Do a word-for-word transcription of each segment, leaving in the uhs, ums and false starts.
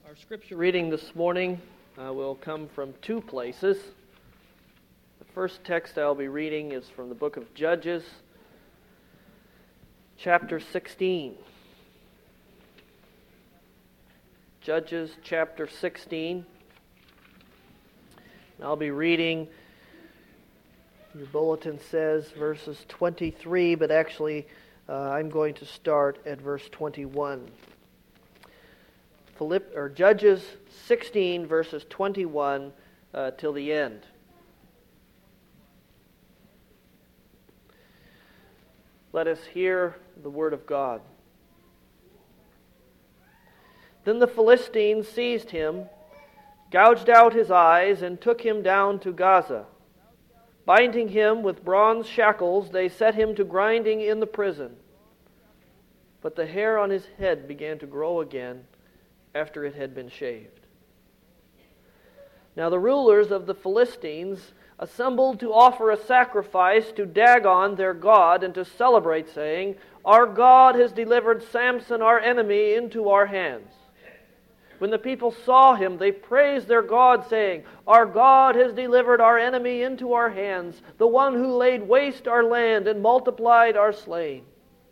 Our scripture reading this morning uh, will come from two places. The first text I'll be reading is from the book of Judges, chapter sixteen. Judges chapter sixteen. And I'll be reading, your bulletin says verses twenty-three, but actually uh, I'm going to start at verse twenty-one. Philipp, or Judges sixteen, verses twenty-one uh, till the end. Let us hear the word of God. Then the Philistines seized him, gouged out his eyes, and took him down to Gaza. Binding him with bronze shackles, they set him to grinding in the prison. But the hair on his head began to grow again after it had been shaved. Now the rulers of the Philistines assembled to offer a sacrifice to Dagon their god and to celebrate, saying, "Our God has delivered Samson our enemy into our hands." When the people saw him, they praised their God, saying, "Our God has delivered our enemy into our hands, the one who laid waste our land and multiplied our slain."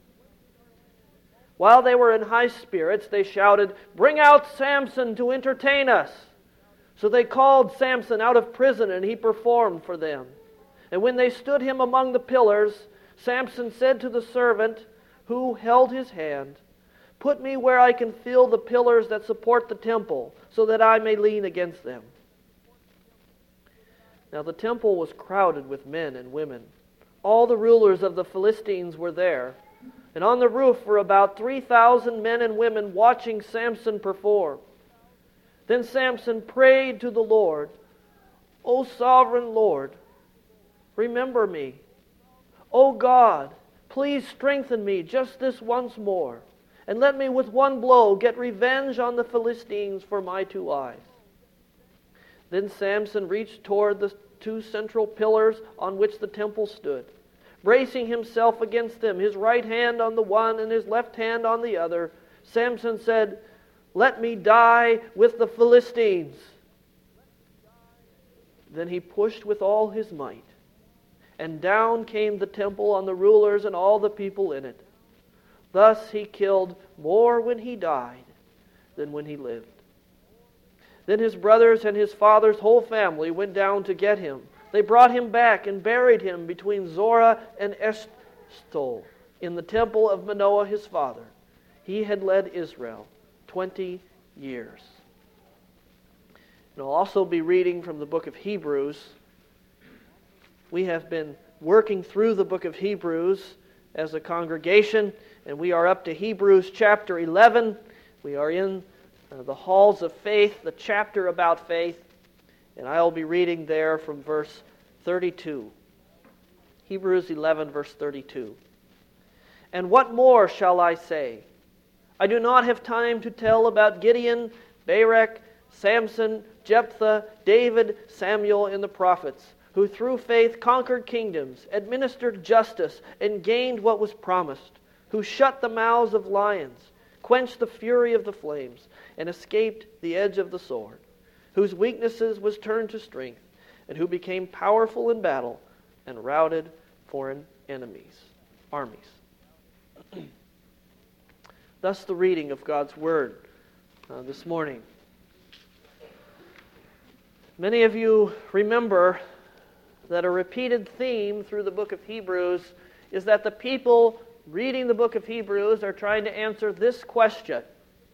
While they were in high spirits, they shouted, "Bring out Samson to entertain us." So they called Samson out of prison, and he performed for them. And when they stood him among the pillars, Samson said to the servant who held his hand, "Put me where I can feel the pillars that support the temple, so that I may lean against them." Now the temple was crowded with men and women. All the rulers of the Philistines were there. And on the roof were about three thousand men and women watching Samson perform. Then Samson prayed to the Lord, "O sovereign Lord, remember me. O God, please strengthen me just this once more, and let me with one blow get revenge on the Philistines for my two eyes." Then Samson reached toward the two central pillars on which the temple stood. Bracing himself against them, his right hand on the one and his left hand on the other, Samson said, "Let me die with the Philistines." Then he pushed with all his might, and down came the temple on the rulers and all the people in it. Thus he killed more when he died than when he lived. Then his brothers and his father's whole family went down to get him. They brought him back and buried him between Zorah and Eshtaol in the temple of Manoah his father. He had led Israel twenty years. And I'll also be reading from the book of Hebrews. We have been working through the book of Hebrews as a congregation, and we are up to Hebrews chapter eleven. We are in uh, the halls of faith, the chapter about faith. And I'll be reading there from verse thirty-two. Hebrews eleven, verse thirty-two. "And what more shall I say? I do not have time to tell about Gideon, Barak, Samson, Jephthah, David, Samuel, and the prophets, who through faith conquered kingdoms, administered justice, and gained what was promised, who shut the mouths of lions, quenched the fury of the flames, and escaped the edge of the sword, whose weaknesses was turned to strength, and who became powerful in battle and routed foreign enemies, armies." Thus the reading of God's Word uh, this morning. Many of you remember that a repeated theme through the book of Hebrews is that the people reading the book of Hebrews are trying to answer this question.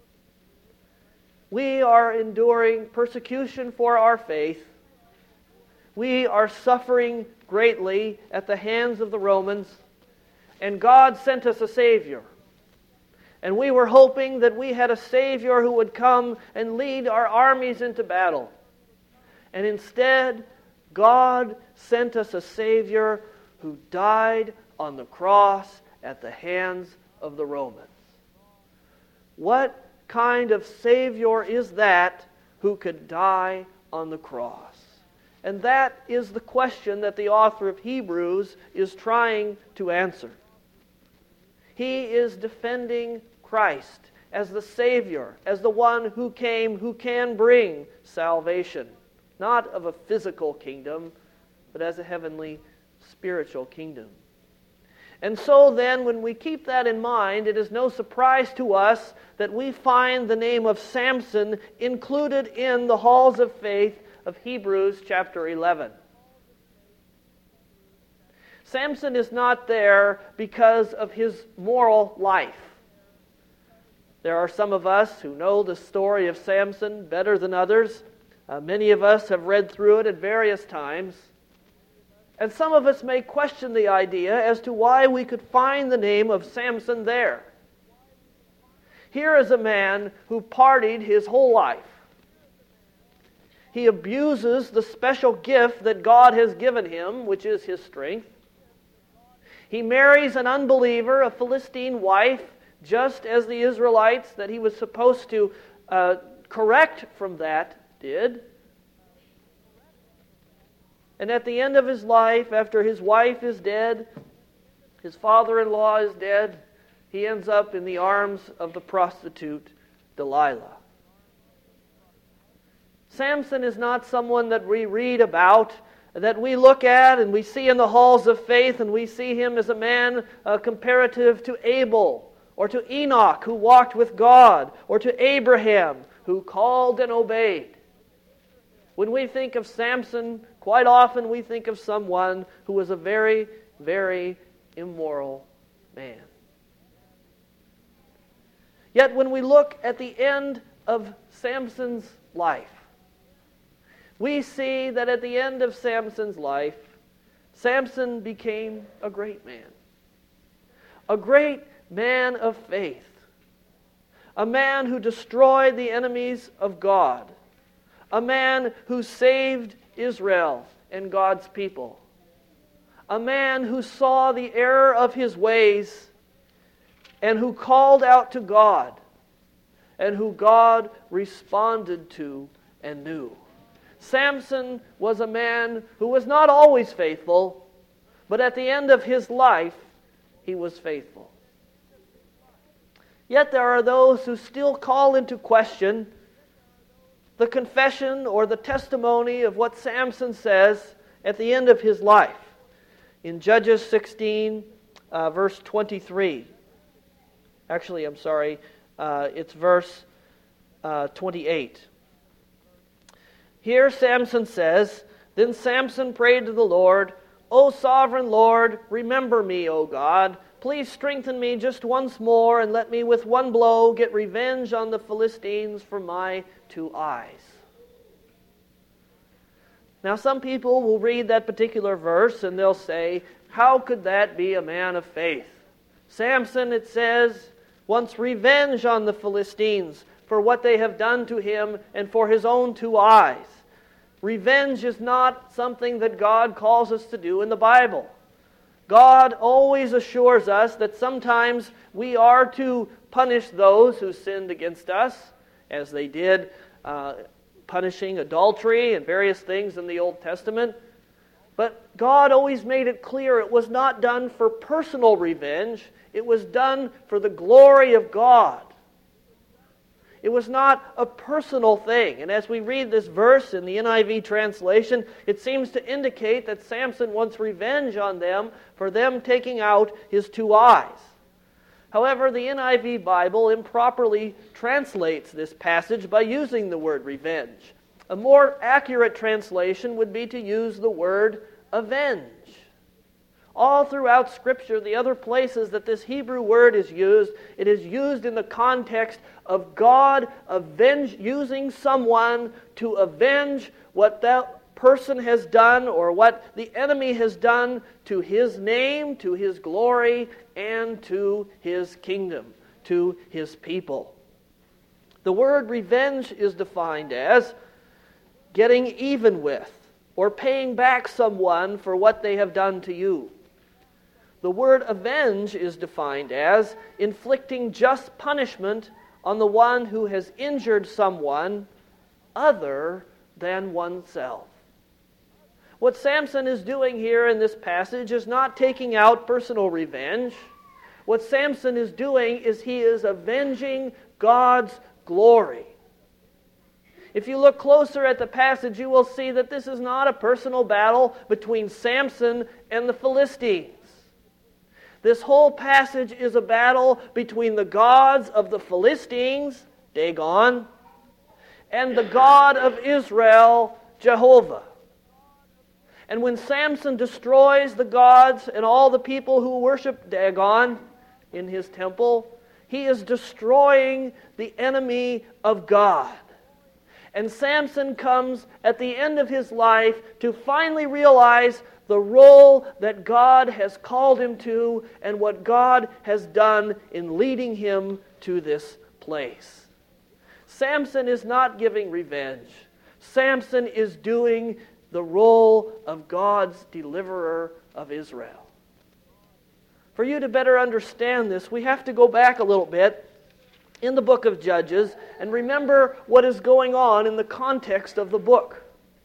We are enduring persecution for our faith. We are suffering greatly at the hands of the Romans, and God sent us a Savior. And we were hoping that we had a Savior who would come and lead our armies into battle. And instead, God sent us a Savior who died on the cross at the hands of the Romans. What kind of Savior is that who could die on the cross? And that is the question that the author of Hebrews is trying to answer. He is defending Christ as the Savior, as the one who came, who can bring salvation, not of a physical kingdom, but as a heavenly spiritual kingdom. And so then, when we keep that in mind, it is no surprise to us that we find the name of Samson included in the halls of faith of Hebrews chapter eleven. Samson is not there because of his moral life. There are some of us who know the story of Samson better than others. Uh, many of us have read through it at various times. And some of us may question the idea as to why we could find the name of Samson there. Here is a man who partied his whole life. He abuses the special gift that God has given him, which is his strength. He marries an unbeliever, a Philistine wife, just as the Israelites that he was supposed to uh, correct from that did. And at the end of his life, after his wife is dead, his father-in-law is dead, he ends up in the arms of the prostitute Delilah. Samson is not someone that we read about, that we look at and we see in the halls of faith, and we see him as a man uh, comparative to Abel, or to Enoch, who walked with God, or to Abraham, who called and obeyed. When we think of Samson, quite often we think of someone who was a very, very immoral man. Yet when we look at the end of Samson's life, we see that at the end of Samson's life, Samson became a great man. A great man of faith. A man who destroyed the enemies of God. A man who saved Israel and God's people. A man who saw the error of his ways and who called out to God and who God responded to and knew. Samson was a man who was not always faithful, but at the end of his life, he was faithful. Yet there are those who still call into question the confession or the testimony of what Samson says at the end of his life. In Judges sixteen, uh, verse twenty-three. Actually, I'm sorry, uh, it's verse uh, twenty-eight. Here Samson says, "Then Samson prayed to the Lord, 'O sovereign Lord, remember me, O God. Please strengthen me just once more, and let me with one blow get revenge on the Philistines for my two eyes.'" Now some people will read that particular verse and they'll say, how could that be a man of faith? Samson, it says, wants revenge on the Philistines for what they have done to him and for his own two eyes. Revenge is not something that God calls us to do in the Bible. God always assures us that sometimes we are to punish those who sinned against us, as they did, uh, punishing adultery and various things in the Old Testament. But God always made it clear it was not done for personal revenge. It was done for the glory of God. It was not a personal thing. And as we read this verse in the N I V translation, it seems to indicate that Samson wants revenge on them for them taking out his two eyes. However, the N I V Bible improperly translates this passage by using the word revenge. A more accurate translation would be to use the word avenge. All throughout Scripture, the other places that this Hebrew word is used, it is used in the context of God avenge, using someone to avenge what that person has done or what the enemy has done to his name, to his glory, and to his kingdom, to his people. The word revenge is defined as getting even with or paying back someone for what they have done to you. The word avenge is defined as inflicting just punishment on the one who has injured someone other than oneself. What Samson is doing here in this passage is not taking out personal revenge. What Samson is doing is he is avenging God's glory. If you look closer at the passage, you will see that this is not a personal battle between Samson and the Philistines. This whole passage is a battle between the gods of the Philistines, Dagon, and the God of Israel, Jehovah. And when Samson destroys the gods and all the people who worship Dagon in his temple, he is destroying the enemy of God. And Samson comes at the end of his life to finally realize the role that God has called him to and what God has done in leading him to this place. Samson is not giving revenge. Samson is doing the role of God's deliverer of Israel. For you to better understand this, we have to go back a little bit in the book of Judges and remember what is going on in the context of the book.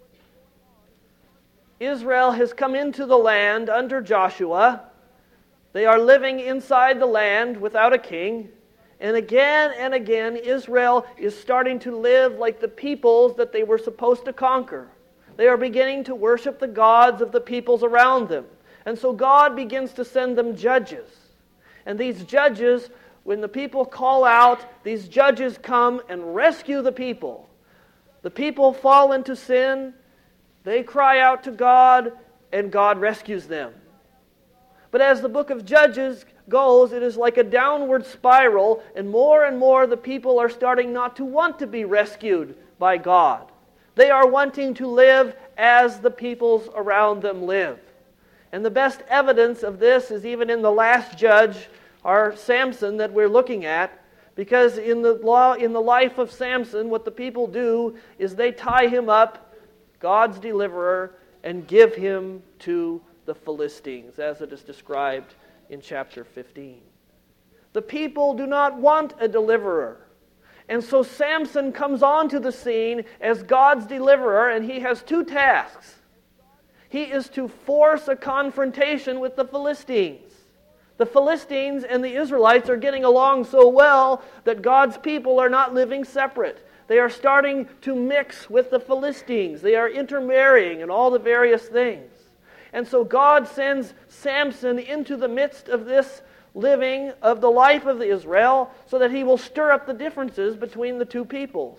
Israel has come into the land under Joshua. They are living inside the land without a king. And again and again, Israel is starting to live like the peoples that they were supposed to conquer. They are beginning to worship the gods of the peoples around them. And so God begins to send them judges. And these judges, when the people call out, these judges come and rescue the people. The people fall into sin, they cry out to God, and God rescues them. But as the book of Judges goes, it is like a downward spiral, and more and more the people are starting not to want to be rescued by God. They are wanting to live as the peoples around them live. And the best evidence of this is even in the last judge, our Samson, that we're looking at. Because in the law, in the life of Samson, what the people do is they tie him up, God's deliverer, and give him to the Philistines, as it is described in chapter fifteen. The people do not want a deliverer. And so Samson comes onto the scene as God's deliverer, and he has two tasks. He is to force a confrontation with the Philistines. The Philistines and the Israelites are getting along so well that God's people are not living separate. They are starting to mix with the Philistines. They are intermarrying and all the various things. And so God sends Samson into the midst of this living of the life of Israel so that he will stir up the differences between the two peoples.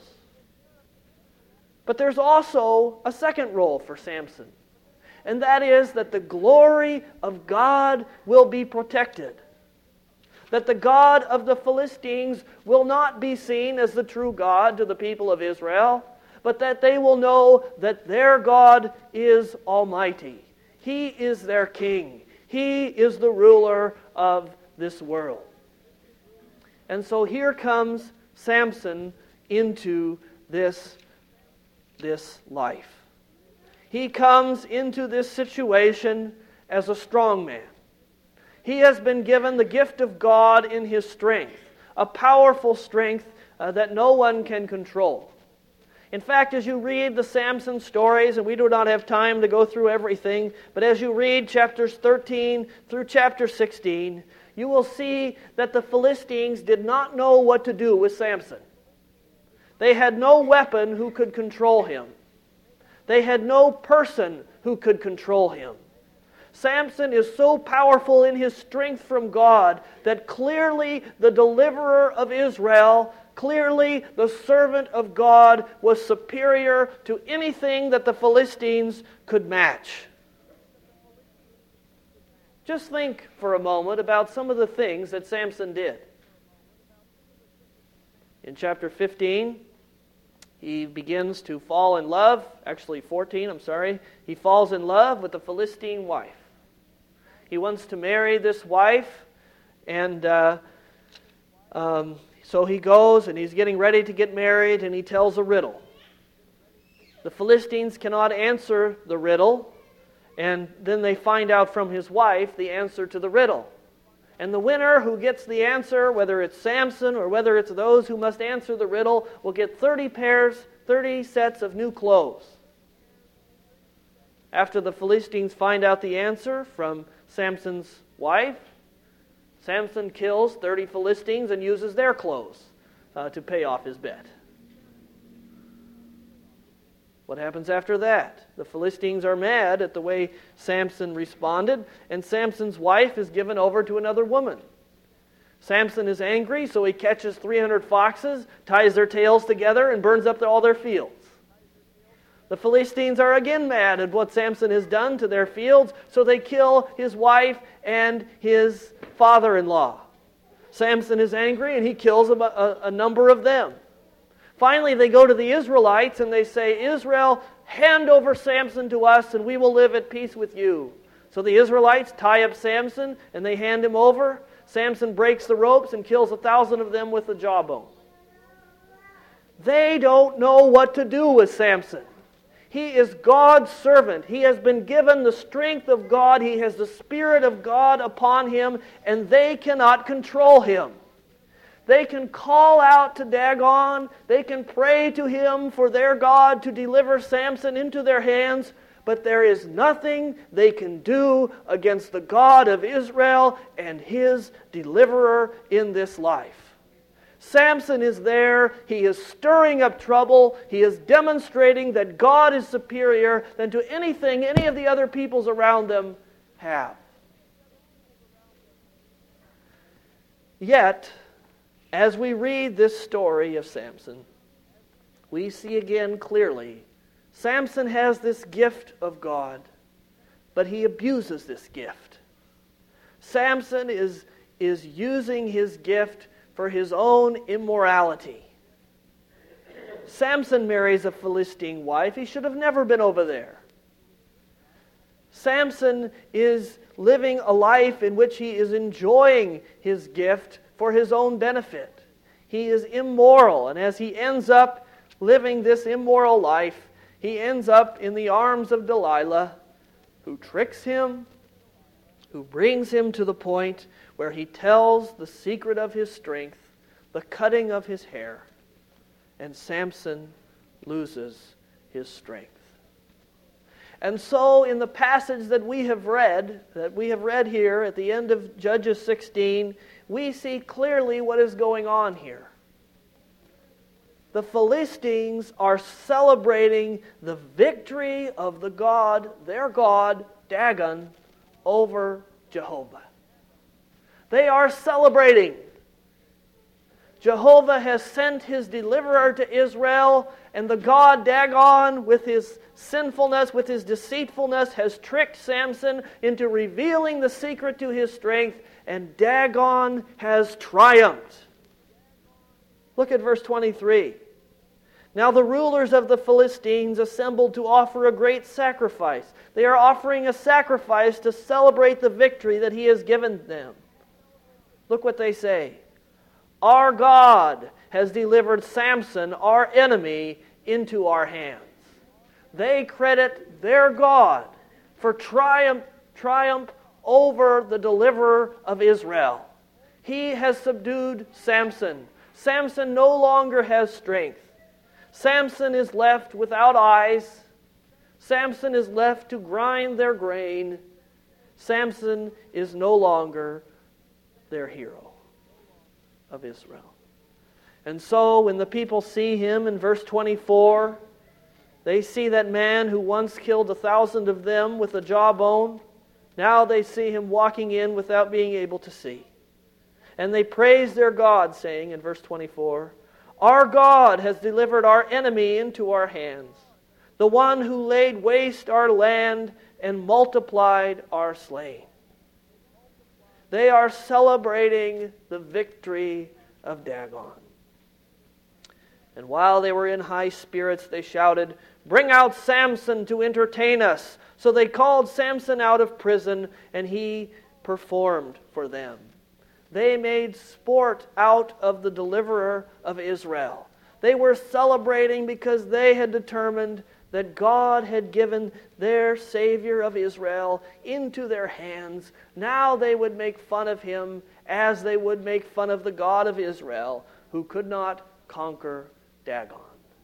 But there's also a second role for Samson. And that is that the glory of God will be protected. That the God of the Philistines will not be seen as the true God to the people of Israel, but that they will know that their God is almighty. He is their king. He is the ruler of this world. And so here comes Samson into this, this life. He comes into this situation as a strong man. He has been given the gift of God in his strength, a powerful strength uh, that no one can control. In fact, as you read the Samson stories, and we do not have time to go through everything, but as you read chapters thirteen through chapter sixteen, you will see that the Philistines did not know what to do with Samson. They had no weapon who could control him. They had no person who could control him. Samson is so powerful in his strength from God that clearly the deliverer of Israel, clearly the servant of God, was superior to anything that the Philistines could match. Just think for a moment about some of the things that Samson did. In chapter fifteen, he begins to fall in love, actually fourteen, I'm sorry. He falls in love with a Philistine wife. He wants to marry this wife, and uh, um, so he goes and he's getting ready to get married, and he tells a riddle. The Philistines cannot answer the riddle, and then they find out from his wife the answer to the riddle. And the winner who gets the answer, whether it's Samson or whether it's those who must answer the riddle, will get thirty pairs, thirty sets of new clothes. After the Philistines find out the answer from Samson's wife, Samson kills thirty Philistines and uses their clothes uh, to pay off his bet. What happens after that? The Philistines are mad at the way Samson responded, and Samson's wife is given over to another woman. Samson is angry, so he catches three hundred foxes, ties their tails together, and burns up all their fields. The Philistines are again mad at what Samson has done to their fields, so they kill his wife and his father-in-law. Samson is angry, and he kills a, a, a number of them. Finally, they go to the Israelites and they say, Israel, hand over Samson to us and we will live at peace with you. So the Israelites tie up Samson and they hand him over. Samson breaks the ropes and kills a thousand of them with the jawbone. They don't know what to do with Samson. He is God's servant. He has been given the strength of God. He has the Spirit of God upon him, and they cannot control him. They can call out to Dagon. They can pray to him for their God to deliver Samson into their hands. But there is nothing they can do against the God of Israel and his deliverer in this life. Samson is there. He is stirring up trouble. He is demonstrating that God is superior than to anything any of the other peoples around them have. Yet, as we read this story of Samson, we see again clearly Samson has this gift of God, but he abuses this gift. Samson is, is using his gift for his own immorality. Samson marries a Philistine wife. He should have never been over there. Samson is living a life in which he is enjoying his gift for his own benefit. He is immoral, and as he ends up living this immoral life, he ends up in the arms of Delilah, who tricks him, who brings him to the point where he tells the secret of his strength, the cutting of his hair, and Samson loses his strength. And so in the passage that we have read, that we have read here at the end of Judges sixteen, we see clearly what is going on here. The Philistines are celebrating the victory of the God, their God, Dagon, over Jehovah. They are celebrating. Jehovah has sent his deliverer to Israel, and the God Dagon, with his sinfulness, with his deceitfulness, has tricked Samson into revealing the secret to his strength, and Dagon has triumphed. Look at verse twenty-three. Now the rulers of the Philistines assembled to offer a great sacrifice. They are offering a sacrifice to celebrate the victory that he has given them. Look what they say. Our God has delivered Samson, our enemy, into our hands. They credit their God for triumph, triumph over the deliverer of Israel. He has subdued Samson. Samson no longer has strength. Samson is left without eyes. Samson is left to grind their grain. Samson is no longer their hero of Israel. And so when the people see him in verse twenty-four, they see that man who once killed a thousand of them with a jawbone. Now they see him walking in without being able to see. And they praise their God, saying in verse twenty-four, our God has delivered our enemy into our hands, the one who laid waste our land and multiplied our slain. They are celebrating the victory of Dagon. And while they were in high spirits, they shouted, bring out Samson to entertain us. So they called Samson out of prison, and he performed for them. They made sport out of the deliverer of Israel. They were celebrating because they had determined that God had given their Savior of Israel into their hands. Now they would make fun of him as they would make fun of the God of Israel, who could not conquer Dagon.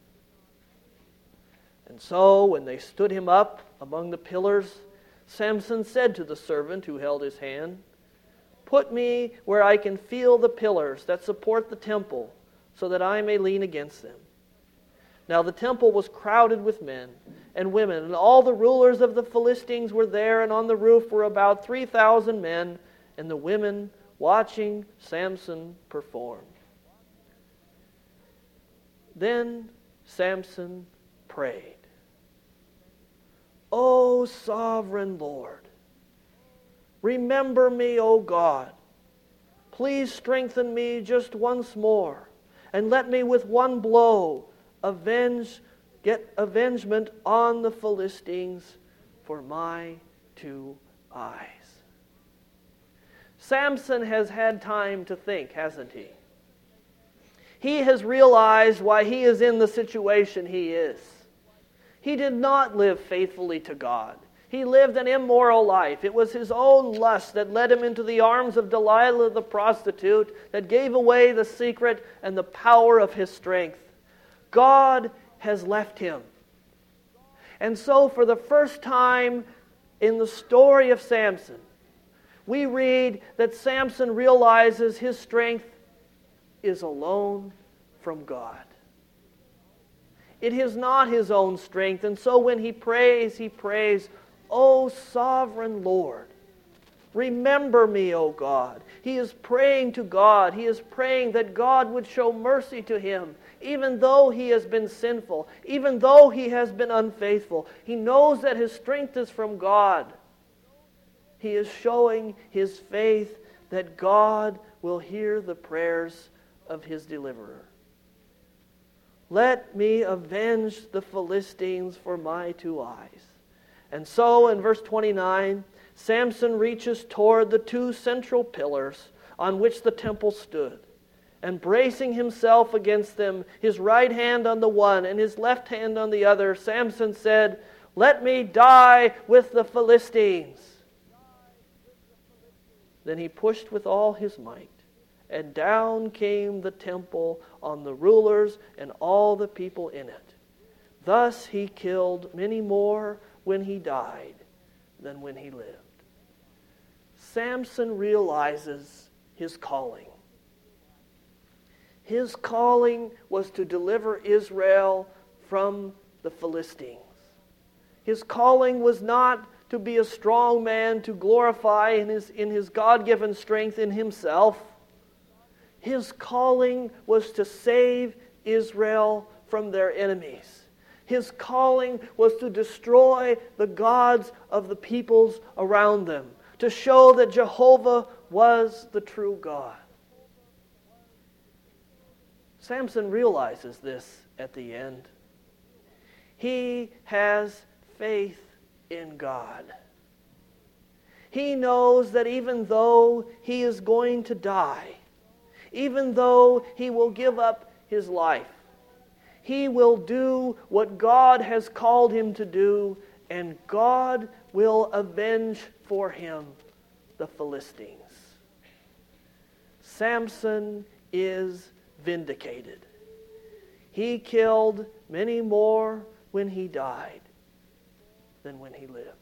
And so when they stood him up among the pillars, Samson said to the servant who held his hand, Put me where I can feel the pillars that support the temple, so that I may lean against them." Now the temple was crowded with men and women, and all the rulers of the Philistines were there, and on the roof were about three thousand men, and the women watching Samson perform. Then Samson prayed, "O sovereign Lord, remember me, O God. Please strengthen me just once more, and let me with one blow avenge, get avengement on the Philistines for my two eyes." Samson has had time to think, hasn't he? He has realized why he is in the situation he is. He did not live faithfully to God. He lived an immoral life. It was his own lust that led him into the arms of Delilah the prostitute, that gave away the secret and the power of his strength. God has left him. And so for the first time in the story of Samson, we read that Samson realizes his strength is alone from God. It is not his own strength, and so when he prays, he prays, "O sovereign Lord, remember me, O God." He is praying to God. He is praying that God would show mercy to him, even though he has been sinful, even though he has been unfaithful. He knows that his strength is from God. He is showing his faith that God will hear the prayers of his deliverer. "Let me avenge the Philistines for my two eyes." And so in verse twenty-nine, Samson reaches toward the two central pillars on which the temple stood, and bracing himself against them, his right hand on the one and his left hand on the other, Samson said, "Let me die with the Philistines." Then he pushed with all his might, and down came the temple on the rulers and all the people in it. Thus he killed many more when he died than when he lived. Samson realizes his calling. His calling was to deliver Israel from the Philistines. His calling was not to be a strong man, to glorify in his, in his God-given strength in himself. His calling was to save Israel from their enemies. His calling was to destroy the gods of the peoples around them, to show that Jehovah was the true God. Samson realizes this at the end. He has faith in God. He knows that even though he is going to die, even though he will give up his life, he will do what God has called him to do, and God will avenge for him the Philistines. Samson is vindicated. He killed many more when he died than when he lived.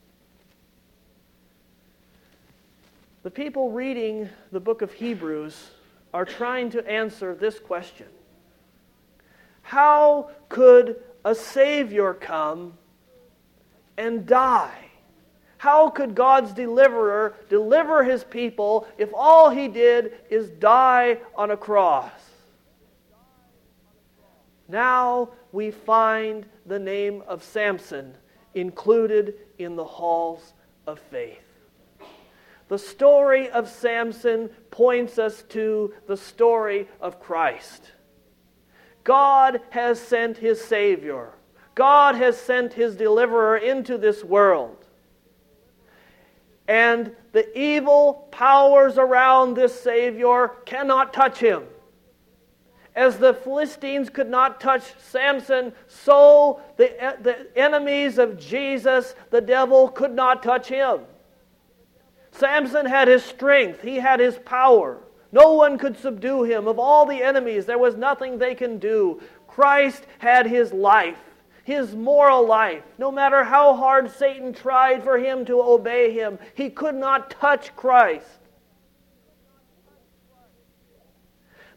The people reading the book of Hebrews are trying to answer this question. How could a Savior come and die? How could God's deliverer deliver his people if all he did is die on a cross? Now we find the name of Samson included in the halls of faith. The story of Samson points us to the story of Christ. God has sent his Savior. God has sent his deliverer into this world. And the evil powers around this Savior cannot touch him. As the Philistines could not touch Samson, so the, the enemies of Jesus, the devil, could not touch him. Samson had his strength. He had his power. No one could subdue him. Of all the enemies, there was nothing they can do. Christ had his life, his moral life. No matter how hard Satan tried for him to obey him, he could not touch Christ.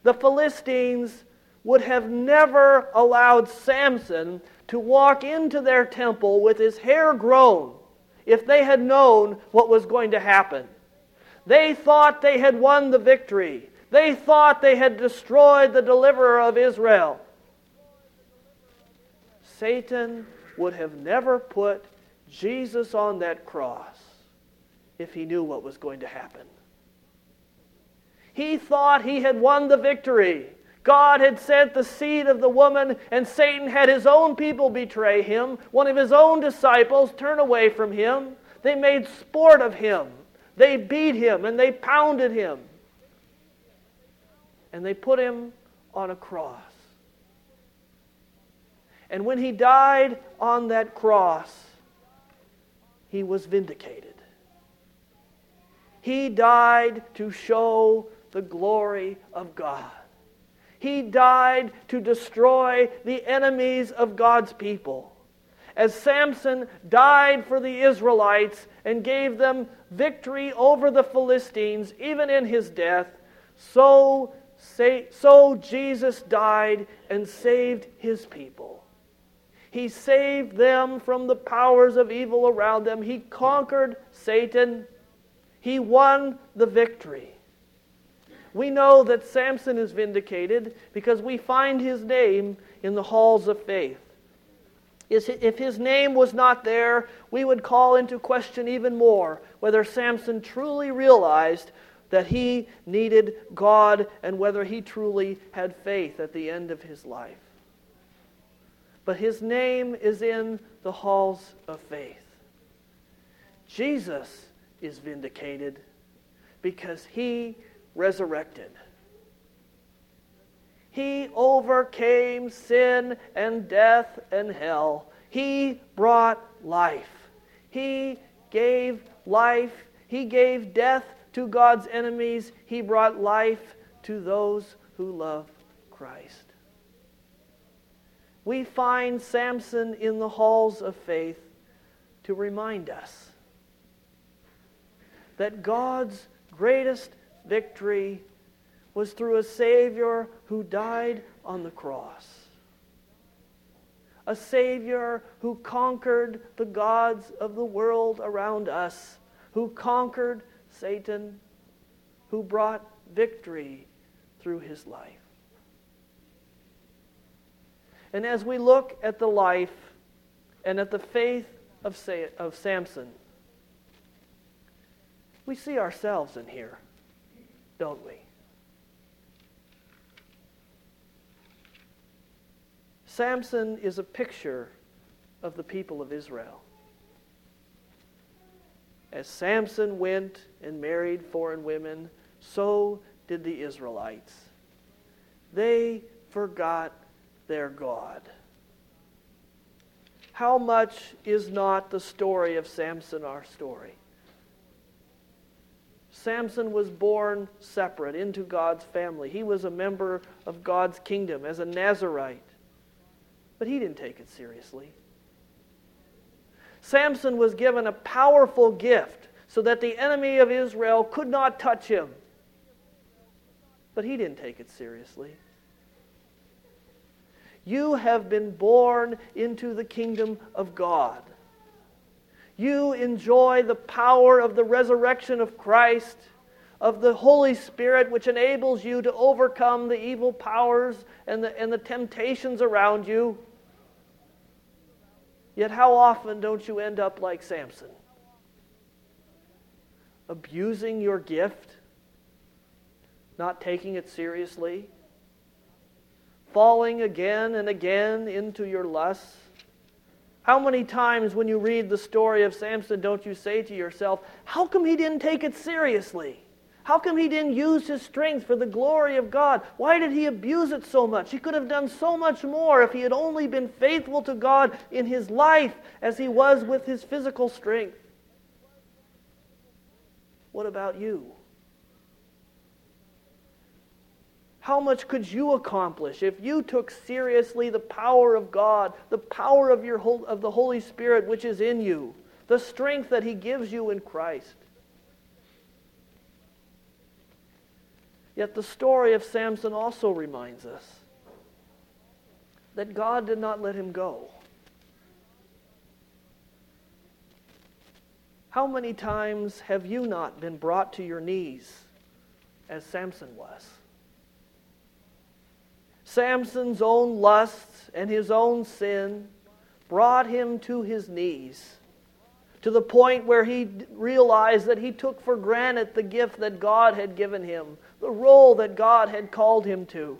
The Philistines would have never allowed Samson to walk into their temple with his hair grown if they had known what was going to happen. They thought they had won the victory. They thought they had destroyed the deliverer of Israel. Satan would have never put Jesus on that cross if he knew what was going to happen. He thought he had won the victory. God had sent the seed of the woman, and Satan had his own people betray him. One of his own disciples turn away from him. They made sport of him. They beat him and they pounded him. And they put him on a cross. And when he died on that cross, he was vindicated. He died to show the glory of God. He died to destroy the enemies of God's people. As Samson died for the Israelites and gave them victory over the Philistines, even in his death, so, so Jesus died and saved his people. He saved them from the powers of evil around them. He conquered Satan. He won the victory. We know that Samson is vindicated because we find his name in the halls of faith. If his name was not there, we would call into question even more whether Samson truly realized that he needed God and whether he truly had faith at the end of his life. But his name is in the halls of faith. Jesus is vindicated because he resurrected. He overcame sin and death and hell. He brought life. He gave life. He gave death to God's enemies. He brought life to those who love Christ. We find Samson in the halls of faith to remind us that God's greatest victory was through a Savior who died on the cross. A Savior who conquered the gods of the world around us, who conquered Satan, who brought victory through his life. And as we look at the life and at the faith of, Sa- of Samson, we see ourselves in here, don't we? Samson is a picture of the people of Israel. As Samson went and married foreign women, so did the Israelites. They forgot their God. How much is not the story of Samson our story? Samson was born separate into God's family. He was a member of God's kingdom as a Nazirite. But he didn't take it seriously. Samson was given a powerful gift so that the enemy of Israel could not touch him. But he didn't take it seriously. You have been born into the kingdom of God. You enjoy the power of the resurrection of Christ, of the Holy Spirit, which enables you to overcome the evil powers and the, and the temptations around you. Yet how often don't you end up like Samson? Abusing your gift, not taking it seriously, falling again and again into your lusts. How many times when you read the story of Samson don't you say to yourself, how come he didn't take it seriously? How come he didn't use his strength for the glory of God? Why did he abuse it so much? He could have done so much more if he had only been faithful to God in his life as he was with his physical strength. What about you? How much could you accomplish if you took seriously the power of God, the power of your of the Holy Spirit which is in you, the strength that he gives you in Christ? Yet the story of Samson also reminds us that God did not let him go. How many times have you not been brought to your knees as Samson was? Samson's own lusts and his own sin brought him to his knees, to the point where he realized that he took for granted the gift that God had given him, the role that God had called him to.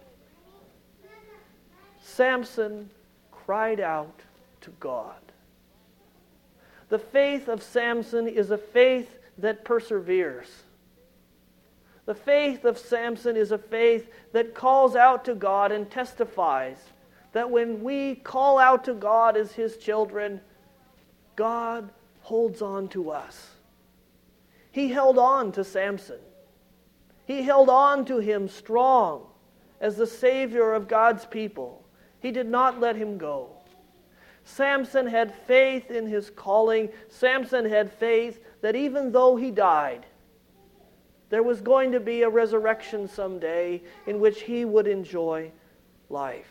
Samson cried out to God. The faith of Samson is a faith that perseveres. The faith of Samson is a faith that calls out to God and testifies that when we call out to God as His children, God holds on to us. He held on to Samson. He held on to him strong as the Savior of God's people. He did not let him go. Samson had faith in his calling. Samson had faith that even though he died, there was going to be a resurrection someday in which he would enjoy life.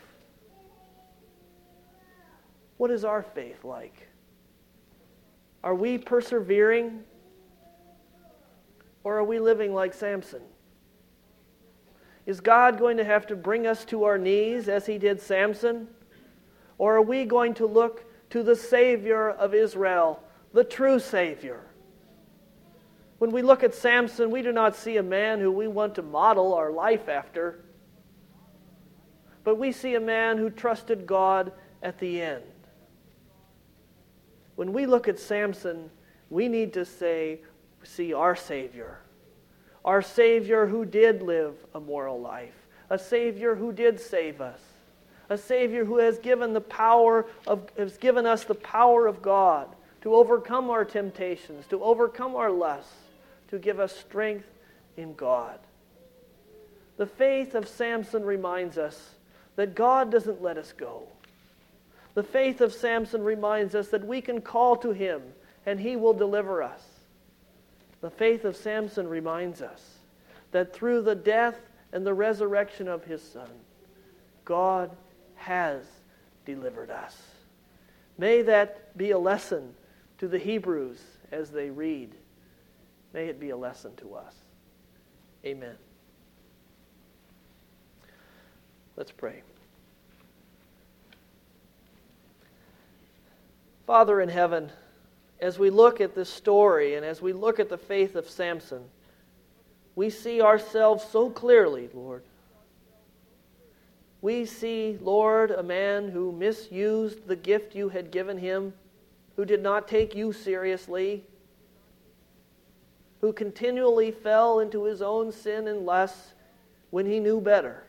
What is our faith like? Are we persevering? Or are we living like Samson? Is God going to have to bring us to our knees as He did Samson? Or are we going to look to the Savior of Israel, the true Savior? When we look at Samson, we do not see a man who we want to model our life after, but we see a man who trusted God at the end. When we look at Samson, we need to say, see our Savior. Our Savior who did live a moral life. A Savior who did save us. A Savior who has given the power of has given us the power of God to overcome our temptations, to overcome our lusts, to give us strength in God. The faith of Samson reminds us that God doesn't let us go. The faith of Samson reminds us that we can call to Him and He will deliver us. The faith of Samson reminds us that through the death and the resurrection of His Son, God has delivered us. May that be a lesson to the Hebrews as they read. May it be a lesson to us. Amen. Let's pray. Father in heaven, as we look at this story and as we look at the faith of Samson, we see ourselves so clearly, Lord. We see, Lord, a man who misused the gift you had given him, who did not take you seriously, who continually fell into his own sin and lust when he knew better.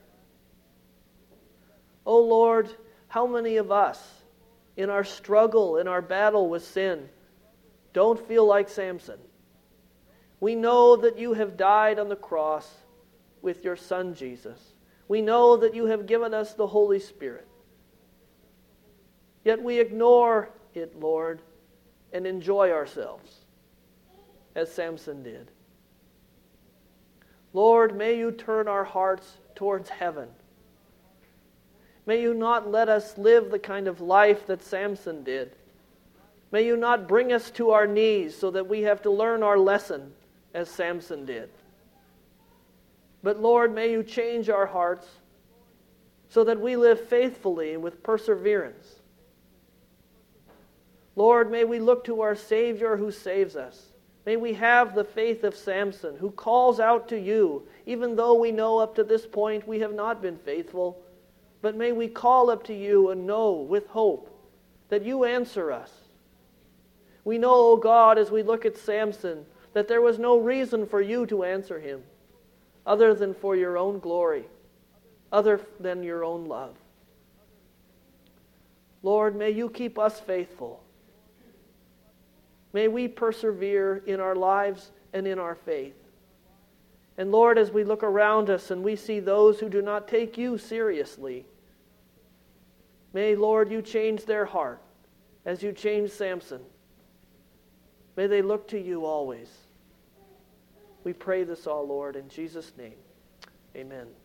Oh Lord, how many of us in our struggle, in our battle with sin, don't feel like Samson? We know that you have died on the cross with your Son Jesus. We know that you have given us the Holy Spirit. Yet we ignore it, Lord, and enjoy ourselves, as Samson did. Lord, may you turn our hearts towards heaven. May you not let us live the kind of life that Samson did. May you not bring us to our knees so that we have to learn our lesson as Samson did. But Lord, may you change our hearts so that we live faithfully and with perseverance. Lord, may we look to our Savior who saves us. May we have the faith of Samson who calls out to you, even though we know up to this point we have not been faithful. But may we call up to you and know with hope that you answer us. We know, O God, as we look at Samson, that there was no reason for you to answer him other than for your own glory, other than your own love. Lord, may you keep us faithful. May we persevere in our lives and in our faith. And Lord, as we look around us and we see those who do not take you seriously, may, Lord, you change their heart as you changed Samson. May they look to you always. We pray this all, Lord, in Jesus' name. Amen.